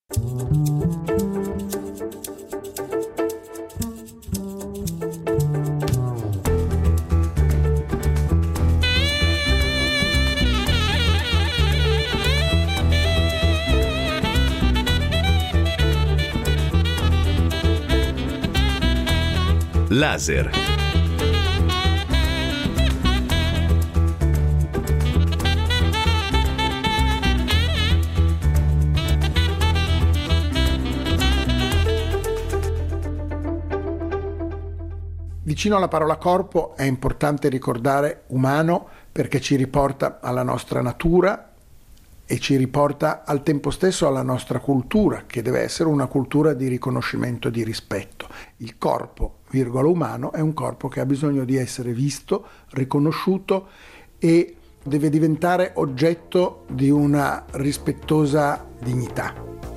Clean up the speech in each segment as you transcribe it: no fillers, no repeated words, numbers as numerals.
Laser. Vicino alla parola corpo è importante ricordare umano, perché ci riporta alla nostra natura e ci riporta al tempo stesso alla nostra cultura, che deve essere una cultura di riconoscimento e di rispetto. Il corpo, umano, è un corpo che ha bisogno di essere visto, riconosciuto e deve diventare oggetto di una rispettosa dignità.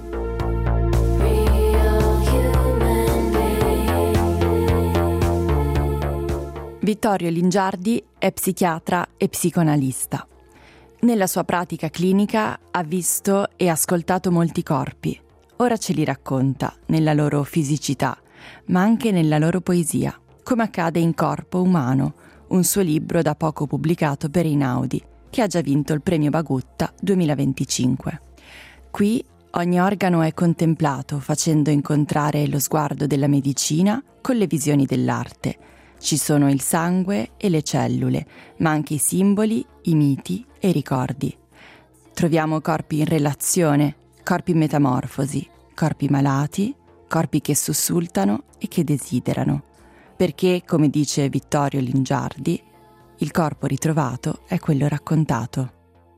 Vittorio Lingiardi è psichiatra e psicoanalista. Nella sua pratica clinica ha visto e ascoltato molti corpi. Ora ce li racconta nella loro fisicità, ma anche nella loro poesia, come accade in Corpo umano, un suo libro da poco pubblicato per Einaudi, che ha già vinto il premio Bagutta 2025. Qui ogni organo è contemplato, facendo incontrare lo sguardo della medicina con le visioni dell'arte. Ci sono il sangue e le cellule, ma anche i simboli, i miti e i ricordi. Troviamo corpi in relazione, corpi in metamorfosi, corpi malati, corpi che sussultano e che desiderano. Perché, come dice Vittorio Lingiardi, il corpo ritrovato è quello raccontato.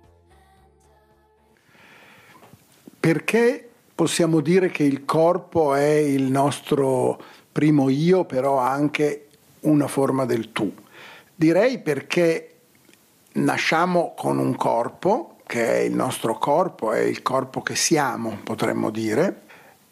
Perché possiamo dire che il corpo è il nostro primo io, però anche una forma del tu? Direi perché nasciamo con un corpo, che è il nostro corpo, è il corpo che siamo, potremmo dire,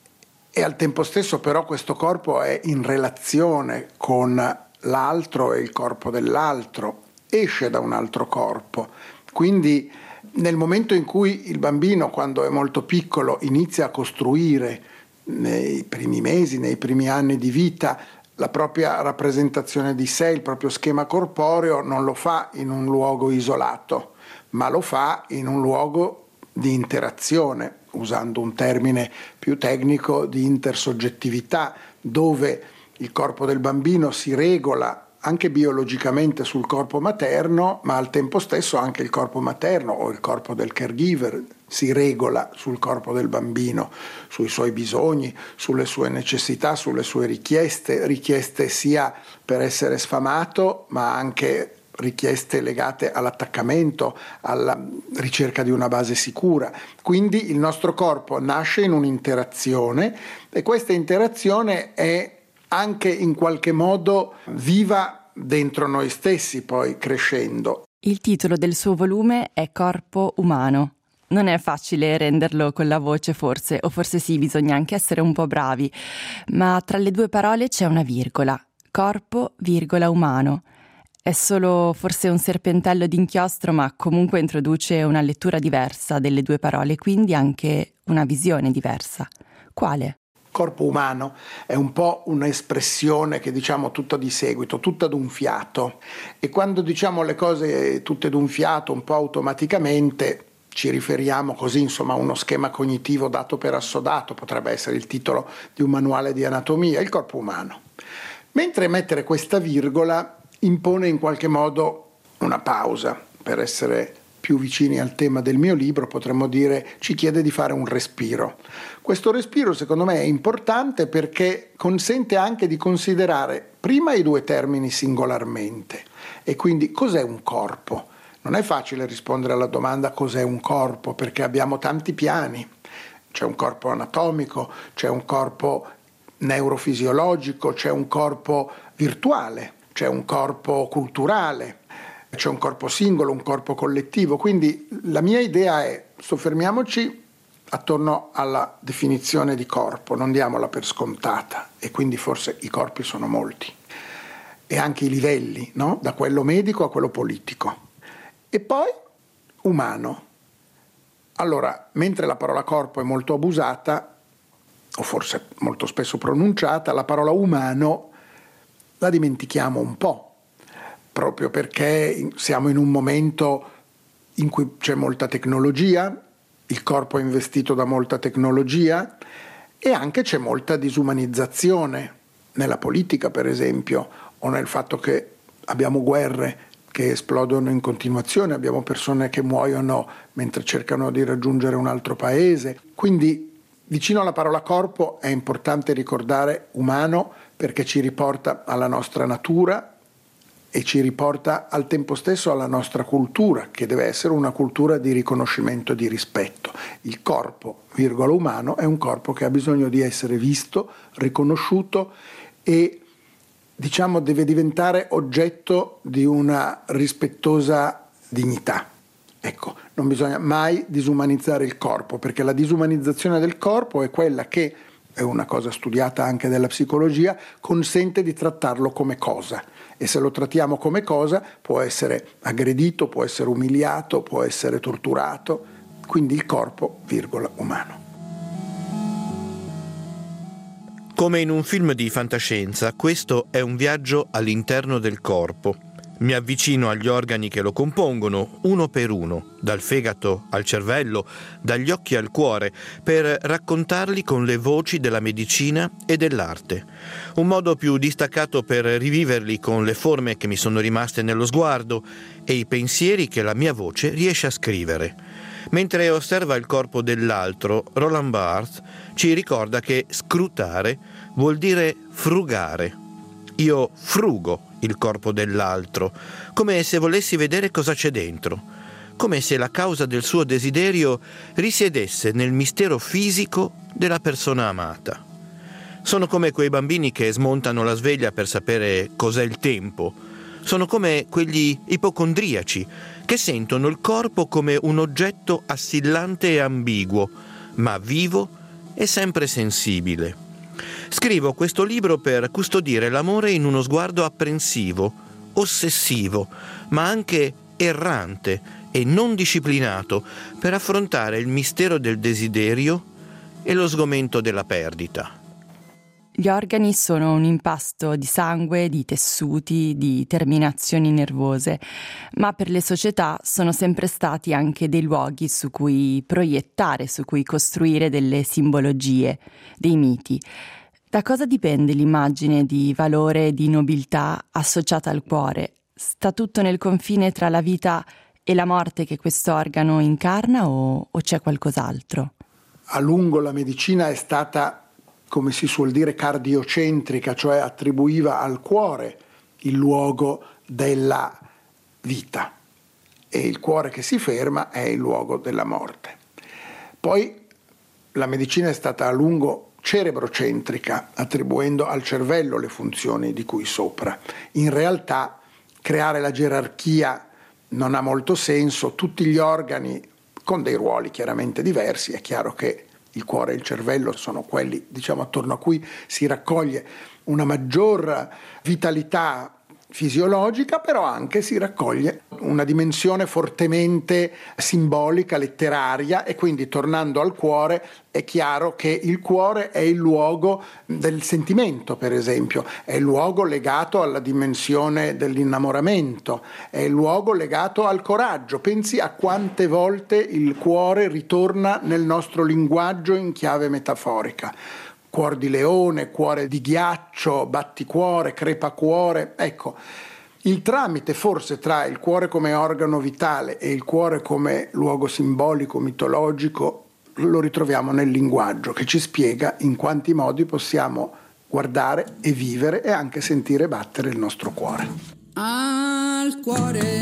e al tempo stesso però questo corpo è in relazione con l'altro e il corpo dell'altro, esce da un altro corpo. Quindi nel momento in cui il bambino, quando è molto piccolo, inizia a costruire nei primi mesi, nei primi anni di vita, la propria rappresentazione di sé, il proprio schema corporeo, non lo fa in un luogo isolato, ma lo fa in un luogo di interazione, usando un termine più tecnico di intersoggettività, dove il corpo del bambino si regola anche biologicamente sul corpo materno, ma al tempo stesso anche il corpo materno o il corpo del caregiver si regola sul corpo del bambino, sui suoi bisogni, sulle sue necessità, sulle sue richieste sia per essere sfamato, ma anche richieste legate all'attaccamento, alla ricerca di una base sicura. Quindi il nostro corpo nasce in un'interazione e questa interazione è anche in qualche modo viva dentro noi stessi, poi crescendo. Il titolo del suo volume è Corpo umano. Non è facile renderlo con la voce forse, o forse sì, bisogna anche essere un po' bravi, ma tra le due parole c'è una virgola. Corpo, virgola, umano. È solo forse un serpentello d'inchiostro, ma comunque introduce una lettura diversa delle due parole, quindi anche una visione diversa. Quale? Corpo umano è un po' un'espressione che diciamo tutta di seguito, tutta d'un fiato, e quando diciamo le cose tutte d'un fiato, un po' automaticamente, ci riferiamo così, insomma, a uno schema cognitivo dato per assodato, potrebbe essere il titolo di un manuale di anatomia, il corpo umano. Mentre mettere questa virgola impone in qualche modo una pausa. Per essere più vicini al tema del mio libro, potremmo dire, ci chiede di fare un respiro. Questo respiro, secondo me, è importante perché consente anche di considerare prima i due termini singolarmente. E quindi cos'è un corpo? Non è facile rispondere alla domanda cos'è un corpo, perché abbiamo tanti piani. C'è un corpo anatomico, c'è un corpo neurofisiologico, c'è un corpo virtuale, c'è un corpo culturale, c'è un corpo singolo, un corpo collettivo. Quindi la mia idea è: soffermiamoci attorno alla definizione di corpo, non diamola per scontata, e quindi forse i corpi sono molti, e anche i livelli, no? Da quello medico a quello politico. E poi umano. Allora, mentre la parola corpo è molto abusata, o forse molto spesso pronunciata, la parola umano la dimentichiamo un po', proprio perché siamo in un momento in cui c'è molta tecnologia, il corpo è investito da molta tecnologia e anche c'è molta disumanizzazione nella politica, per esempio, o nel fatto che abbiamo guerre che esplodono in continuazione, abbiamo persone che muoiono mentre cercano di raggiungere un altro paese. Quindi vicino alla parola corpo è importante ricordare umano, perché ci riporta alla nostra natura e ci riporta al tempo stesso alla nostra cultura, che deve essere una cultura di riconoscimento, di rispetto. Il corpo, umano, è un corpo che ha bisogno di essere visto, riconosciuto e deve diventare oggetto di una rispettosa dignità. Ecco, non bisogna mai disumanizzare il corpo, perché la disumanizzazione del corpo è quella che, è una cosa studiata anche dalla psicologia, consente di trattarlo come cosa. E se lo trattiamo come cosa può essere aggredito, può essere umiliato, può essere torturato. Quindi il corpo, umano. Come in un film di fantascienza, questo è un viaggio all'interno del corpo. Mi avvicino agli organi che lo compongono, uno per uno, dal fegato al cervello, dagli occhi al cuore, per raccontarli con le voci della medicina e dell'arte. Un modo più distaccato per riviverli con le forme che mi sono rimaste nello sguardo e i pensieri che la mia voce riesce a scrivere. Mentre osserva il corpo dell'altro, Roland Barthes ci ricorda che scrutare vuol dire frugare. Io frugo il corpo dell'altro, come se volessi vedere cosa c'è dentro, come se la causa del suo desiderio risiedesse nel mistero fisico della persona amata. Sono come quei bambini che smontano la sveglia per sapere cos'è il tempo. Sono come quegli ipocondriaci che sentono il corpo come un oggetto assillante e ambiguo, ma vivo e sempre sensibile. Scrivo questo libro per custodire l'amore in uno sguardo apprensivo, ossessivo, ma anche errante e non disciplinato, per affrontare il mistero del desiderio e lo sgomento della perdita. Gli organi sono un impasto di sangue, di tessuti, di terminazioni nervose, ma per le società sono sempre stati anche dei luoghi su cui proiettare, su cui costruire delle simbologie, dei miti. Da cosa dipende l'immagine di valore e di nobiltà associata al cuore? Sta tutto nel confine tra la vita e la morte che questo organo incarna o c'è qualcos'altro? A lungo la medicina è stata, come si suol dire, cardiocentrica, cioè attribuiva al cuore il luogo della vita e il cuore che si ferma è il luogo della morte. Poi la medicina è stata a lungo cerebrocentrica, attribuendo al cervello le funzioni di cui sopra. In realtà creare la gerarchia non ha molto senso, tutti gli organi con dei ruoli chiaramente diversi, è chiaro che il cuore e il cervello sono quelli, attorno a cui si raccoglie una maggior vitalità fisiologica, però anche si raccoglie una dimensione fortemente simbolica, letteraria, e quindi tornando al cuore è chiaro che il cuore è il luogo del sentimento, per esempio, è il luogo legato alla dimensione dell'innamoramento, è il luogo legato al coraggio. Pensi a quante volte il cuore ritorna nel nostro linguaggio in chiave metaforica. Cuor di leone, cuore di ghiaccio, batticuore, crepacuore. Ecco, il tramite forse tra il cuore come organo vitale e il cuore come luogo simbolico, mitologico, lo ritroviamo nel linguaggio, che ci spiega in quanti modi possiamo guardare e vivere e anche sentire battere il nostro cuore. Al cuore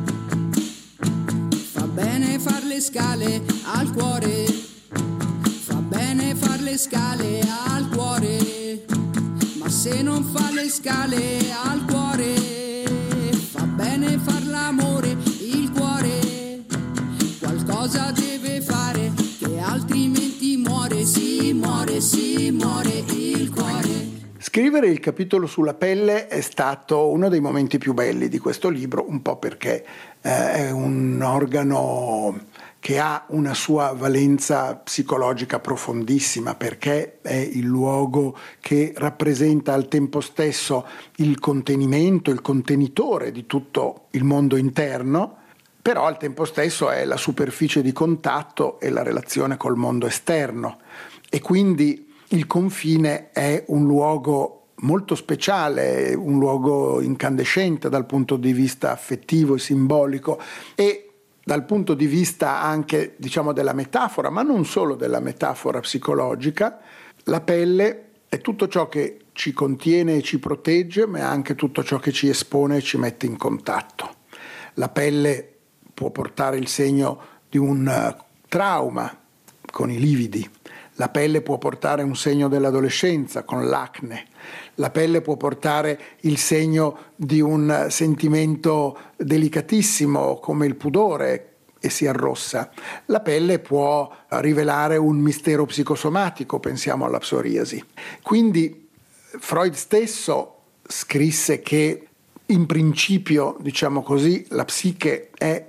fa bene far le scale, al cuore fa bene far le scale, al cuore, ma se non fa le scale al cuore fa bene far l'amore, il cuore qualcosa deve fare che altrimenti muore, si muore il cuore. Scrivere il capitolo sulla pelle è stato uno dei momenti più belli di questo libro, un po' perché è un organo che ha una sua valenza psicologica profondissima, perché è il luogo che rappresenta al tempo stesso il contenimento, il contenitore di tutto il mondo interno, però al tempo stesso è la superficie di contatto e la relazione col mondo esterno, e quindi il confine è un luogo molto speciale, un luogo incandescente dal punto di vista affettivo e simbolico, e dal punto di vista anche, diciamo, della metafora, ma non solo della metafora psicologica. La pelle è tutto ciò che ci contiene e ci protegge, ma è anche tutto ciò che ci espone e ci mette in contatto. La pelle può portare il segno di un trauma con i lividi. La pelle può portare un segno dell'adolescenza con l'acne. La pelle può portare il segno di un sentimento delicatissimo come il pudore e si arrossa. La pelle può rivelare un mistero psicosomatico, pensiamo alla psoriasi. Quindi Freud stesso scrisse che in principio, diciamo così, la psiche è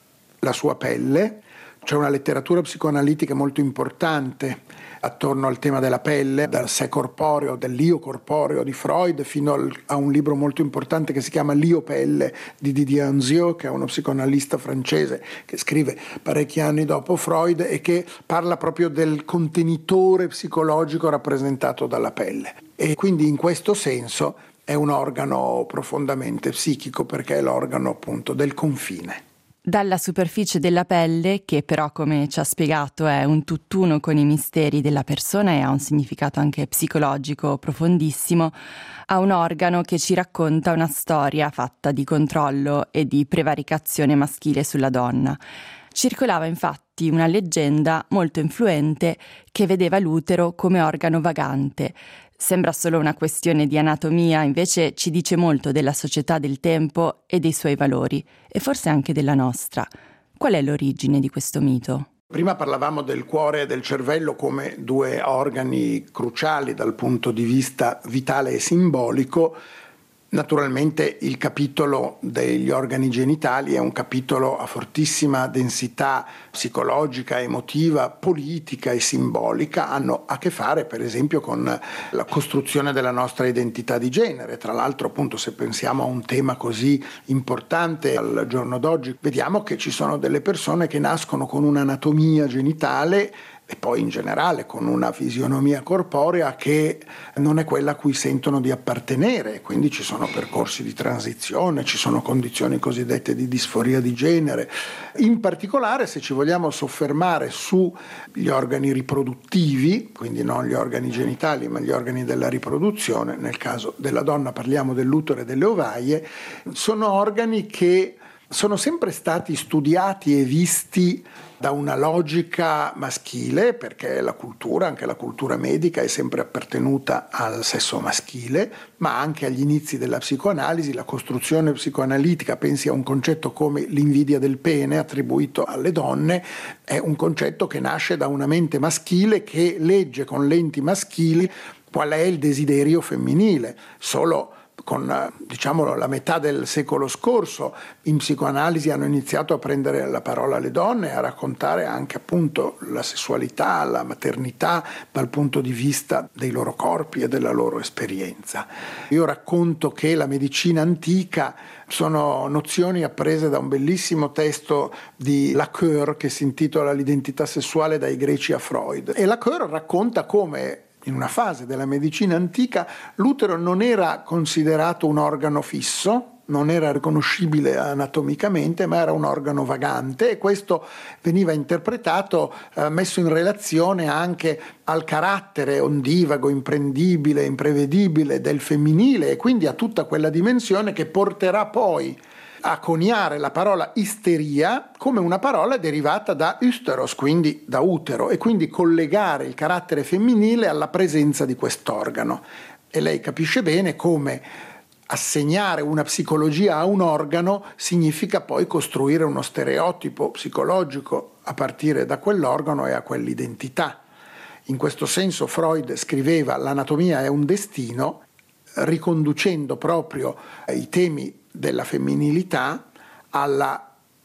la sua pelle. C'è una letteratura psicoanalitica molto importante attorno al tema della pelle, dal sé corporeo, dell'io corporeo di Freud, fino a un libro molto importante che si chiama L'io pelle di Didier Anzieux, che è uno psicoanalista francese che scrive parecchi anni dopo Freud e che parla proprio del contenitore psicologico rappresentato dalla pelle. E quindi in questo senso è un organo profondamente psichico, perché è l'organo appunto del confine. Dalla superficie della pelle, che però, come ci ha spiegato, è un tutt'uno con i misteri della persona e ha un significato anche psicologico profondissimo, a un organo che ci racconta una storia fatta di controllo e di prevaricazione maschile sulla donna. Circolava infatti una leggenda molto influente che vedeva l'utero come organo vagante. Sembra solo una questione di anatomia, invece ci dice molto della società del tempo e dei suoi valori, e forse anche della nostra. Qual è l'origine di questo mito? Prima parlavamo del cuore e del cervello come due organi cruciali dal punto di vista vitale e simbolico. Naturalmente il capitolo degli organi genitali è un capitolo a fortissima densità psicologica, emotiva, politica e simbolica. Hanno a che fare per esempio con la costruzione della nostra identità di genere. Tra l'altro, appunto, se pensiamo a un tema così importante al giorno d'oggi, vediamo che ci sono delle persone che nascono con un'anatomia genitale e poi in generale con una fisionomia corporea che non è quella a cui sentono di appartenere, quindi ci sono percorsi di transizione, ci sono condizioni cosiddette di disforia di genere. In particolare, se ci vogliamo soffermare sugli organi riproduttivi, quindi non gli organi genitali ma gli organi della riproduzione, nel caso della donna parliamo dell'utero e delle ovaie, sono organi che sono sempre stati studiati e visti da una logica maschile, perché la cultura, anche la cultura medica, è sempre appartenuta al sesso maschile, ma anche agli inizi della psicoanalisi, la costruzione psicoanalitica, pensi a un concetto come l'invidia del pene attribuito alle donne, è un concetto che nasce da una mente maschile che legge con lenti maschili qual è il desiderio femminile. Solo con, diciamo, la metà del secolo scorso in psicoanalisi hanno iniziato a prendere la parola le donne e a raccontare anche appunto la sessualità, la maternità dal punto di vista dei loro corpi e della loro esperienza. Io racconto che la medicina antica sono nozioni apprese da un bellissimo testo di Lacoeur che si intitola L'identità sessuale dai greci a Freud, e Lacoeur racconta come in una fase della medicina antica l'utero non era considerato un organo fisso, non era riconoscibile anatomicamente, ma era un organo vagante, e questo veniva interpretato, messo in relazione anche al carattere ondivago, imprendibile, imprevedibile del femminile, e quindi a tutta quella dimensione che porterà poi a coniare la parola isteria come una parola derivata da üsteros, quindi da utero, e quindi collegare il carattere femminile alla presenza di quest'organo. E lei capisce bene come assegnare una psicologia a un organo significa poi costruire uno stereotipo psicologico a partire da quell'organo e a quell'identità. In questo senso Freud scriveva «L'anatomia è un destino», riconducendo proprio i temi della femminilità alla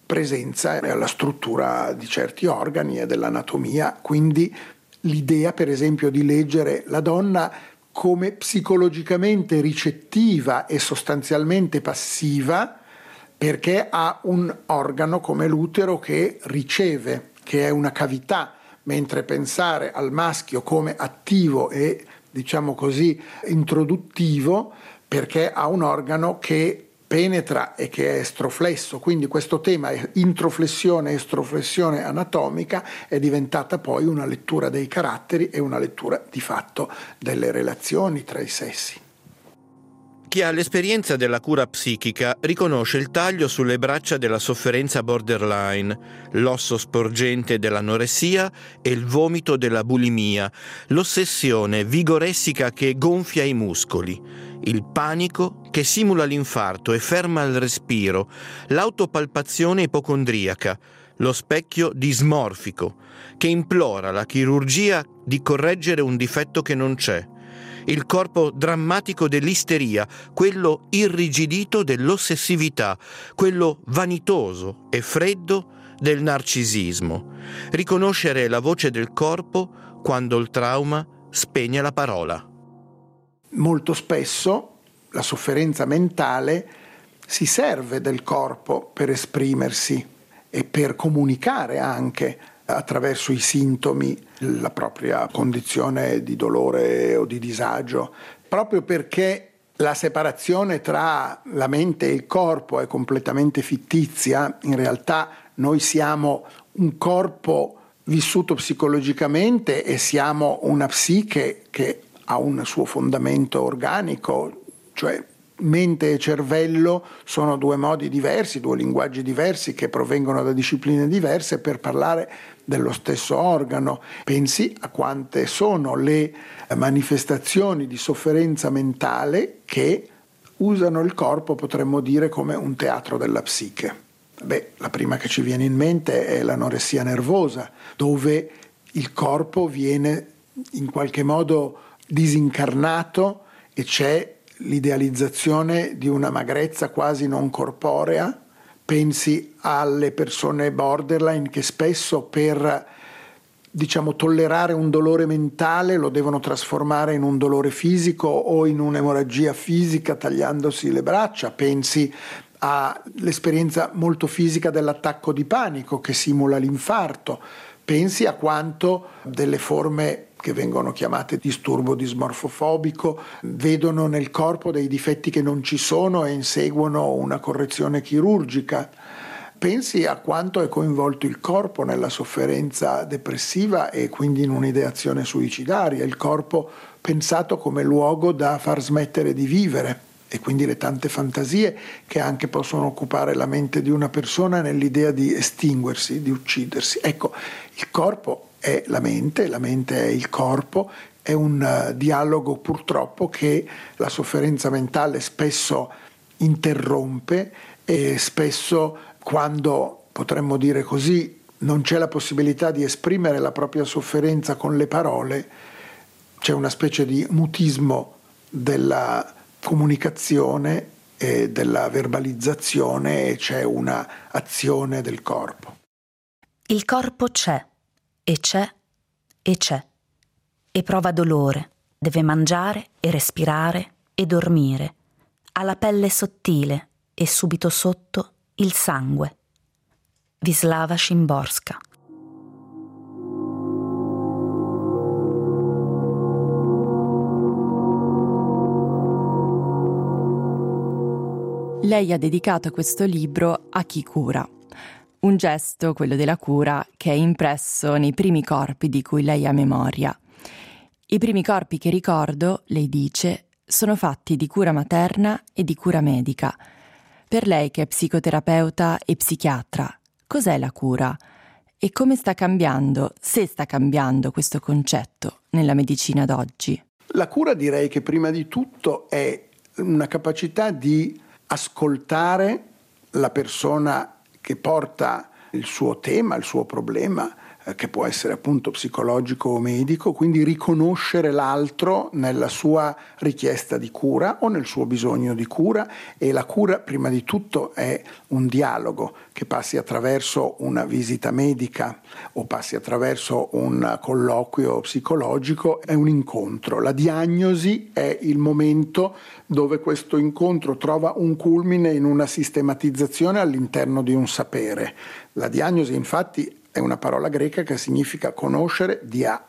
presenza e alla struttura di certi organi e dell'anatomia. Quindi l'idea, per esempio, di leggere la donna come psicologicamente ricettiva e sostanzialmente passiva, perché ha un organo come l'utero che riceve, che è una cavità, mentre pensare al maschio come attivo e, diciamo così, introduttivo, perché ha un organo che penetra e che è estroflesso. Quindi questo tema, introflessione e estroflessione anatomica, è diventata poi una lettura dei caratteri e una lettura di fatto delle relazioni tra i sessi. Chi ha l'esperienza della cura psichica riconosce il taglio sulle braccia della sofferenza borderline, l'osso sporgente dell'anoressia e il vomito della bulimia, l'ossessione vigoressica che gonfia i muscoli, il panico che simula l'infarto e ferma il respiro, l'autopalpazione ipocondriaca, lo specchio dismorfico che implora la chirurgia di correggere un difetto che non c'è, il corpo drammatico dell'isteria, quello irrigidito dell'ossessività, quello vanitoso e freddo del narcisismo. Riconoscere la voce del corpo quando il trauma spegne la parola. Molto spesso la sofferenza mentale si serve del corpo per esprimersi e per comunicare anche attraverso i sintomi la propria condizione di dolore o di disagio, proprio perché la separazione tra la mente e il corpo è completamente fittizia. In realtà noi siamo un corpo vissuto psicologicamente e siamo una psiche che ha un suo fondamento organico, cioè mente e cervello sono due modi diversi, due linguaggi diversi che provengono da discipline diverse per parlare dello stesso organo. Pensi a quante sono le manifestazioni di sofferenza mentale che usano il corpo, potremmo dire, come un teatro della psiche. La prima che ci viene in mente è l'anoressia nervosa, dove il corpo viene in qualche modo disincarnato e c'è l'idealizzazione di una magrezza quasi non corporea. Pensi alle persone borderline che spesso per, tollerare un dolore mentale lo devono trasformare in un dolore fisico o in un'emorragia fisica tagliandosi le braccia. Pensi all'esperienza molto fisica dell'attacco di panico che simula l'infarto. Pensi a quanto delle forme che vengono chiamate disturbo dismorfofobico vedono nel corpo dei difetti che non ci sono e inseguono una correzione chirurgica. Pensi a quanto è coinvolto il corpo nella sofferenza depressiva e quindi in un'ideazione suicidaria, il corpo pensato come luogo da far smettere di vivere, e quindi le tante fantasie che anche possono occupare la mente di una persona nell'idea di estinguersi, di uccidersi. Ecco, il corpo è la mente è il corpo, è un dialogo purtroppo che la sofferenza mentale spesso interrompe e spesso, quando, potremmo dire così, non c'è la possibilità di esprimere la propria sofferenza con le parole, c'è una specie di mutismo della comunicazione e della verbalizzazione e c'è una azione del corpo. Il corpo c'è e prova dolore, deve mangiare e respirare e dormire, ha la pelle sottile e subito sotto il sangue. Wisława Szymborska. Lei ha dedicato questo libro a chi cura. Un gesto, quello della cura, che è impresso nei primi corpi di cui lei ha memoria. I primi corpi che ricordo, lei dice, sono fatti di cura materna e di cura medica. Per lei, che è psicoterapeuta e psichiatra, cos'è la cura? E come sta cambiando, se sta cambiando questo concetto nella medicina d'oggi? La cura, direi che prima di tutto è una capacità di ascoltare la persona che porta il suo tema, il suo problema, che può essere appunto psicologico o medico, quindi riconoscere l'altro nella sua richiesta di cura o nel suo bisogno di cura, e la cura prima di tutto è un dialogo che passi attraverso una visita medica o passi attraverso un colloquio psicologico, è un incontro. La diagnosi è il momento dove questo incontro trova un culmine in una sistematizzazione all'interno di un sapere. La diagnosi infatti è una parola greca che significa conoscere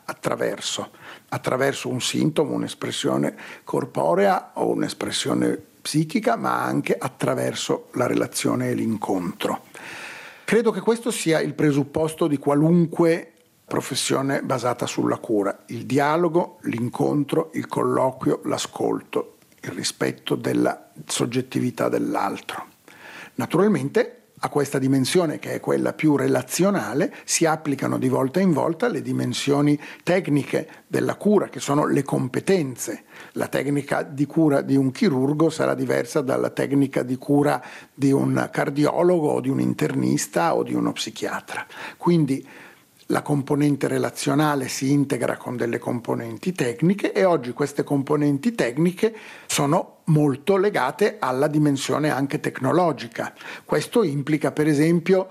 attraverso un sintomo, un'espressione corporea o un'espressione psichica, ma anche attraverso la relazione e l'incontro. Credo che questo sia il presupposto di qualunque professione basata sulla cura: il dialogo, l'incontro, il colloquio, l'ascolto, il rispetto della soggettività dell'altro. Naturalmente a questa dimensione, che è quella più relazionale, si applicano di volta in volta le dimensioni tecniche della cura, che sono le competenze. La tecnica di cura di un chirurgo sarà diversa dalla tecnica di cura di un cardiologo o di un internista o di uno psichiatra. Quindi la componente relazionale si integra con delle componenti tecniche, e oggi queste componenti tecniche sono molto legate alla dimensione anche tecnologica. Questo implica per esempio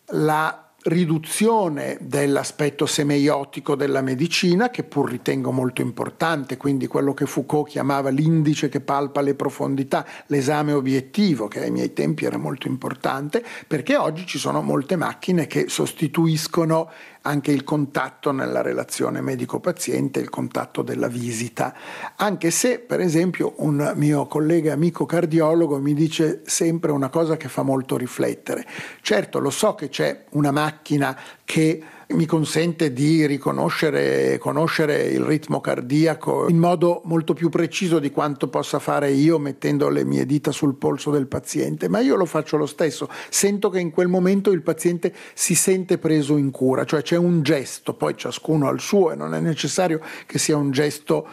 la riduzione dell'aspetto semeiotico della medicina, che pur ritengo molto importante, quindi quello che Foucault chiamava l'indice che palpa le profondità, l'esame obiettivo, che ai miei tempi era molto importante, perché oggi ci sono molte macchine che sostituiscono anche il contatto nella relazione medico-paziente, il contatto della visita, anche se per esempio un mio collega amico cardiologo mi dice sempre una cosa che fa molto riflettere. Certo, lo so che c'è una macchina che mi consente di conoscere il ritmo cardiaco in modo molto più preciso di quanto possa fare io mettendo le mie dita sul polso del paziente, ma io lo faccio lo stesso. Sento che in quel momento il paziente si sente preso in cura, cioè c'è un gesto, poi ciascuno ha il suo e non è necessario che sia un gesto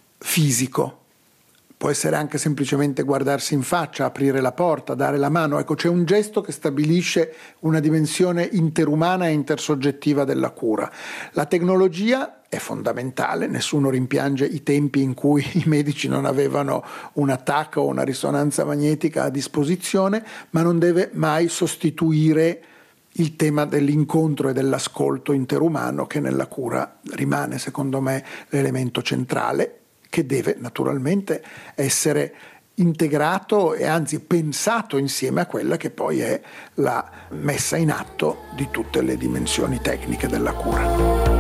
fisico. Può essere anche semplicemente guardarsi in faccia, aprire la porta, dare la mano. Ecco, c'è un gesto che stabilisce una dimensione interumana e intersoggettiva della cura. La tecnologia è fondamentale, nessuno rimpiange i tempi in cui i medici non avevano una TAC o una risonanza magnetica a disposizione, ma non deve mai sostituire il tema dell'incontro e dell'ascolto interumano, che nella cura rimane, secondo me, l'elemento centrale, che deve naturalmente essere integrato e anzi pensato insieme a quella che poi è la messa in atto di tutte le dimensioni tecniche della cura.